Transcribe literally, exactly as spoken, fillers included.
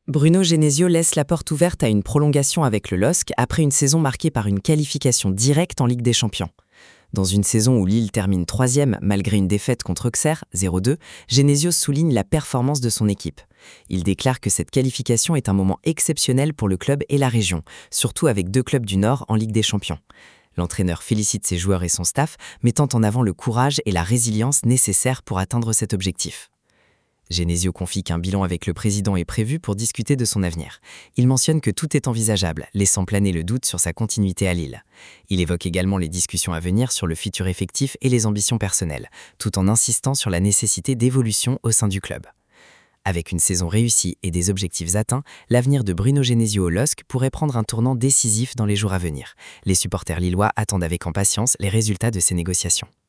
Bruno Genesio laisse la porte ouverte à une prolongation avec le L O S C après une saison marquée par une qualification directe en Ligue des Champions. Dans une saison où Lille termine troisième malgré une défaite contre Auxerre, zéro deux, Genesio souligne la performance de son équipe. Il déclare que cette qualification est un moment exceptionnel pour le club et la région, surtout avec deux clubs du Nord en Ligue des Champions. L'entraîneur félicite ses joueurs et son staff, mettant en avant le courage et la résilience nécessaires pour atteindre cet objectif. Genesio confie qu'un bilan avec le président est prévu pour discuter de son avenir. Il mentionne que tout est envisageable, laissant planer le doute sur sa continuité à Lille. Il évoque également les discussions à venir sur le futur effectif et les ambitions personnelles, tout en insistant sur la nécessité d'évolution au sein du club. Avec une saison réussie et des objectifs atteints, l'avenir de Bruno Genesio au L O S C pourrait prendre un tournant décisif dans les jours à venir. Les supporters lillois attendent avec impatience les résultats de ces négociations.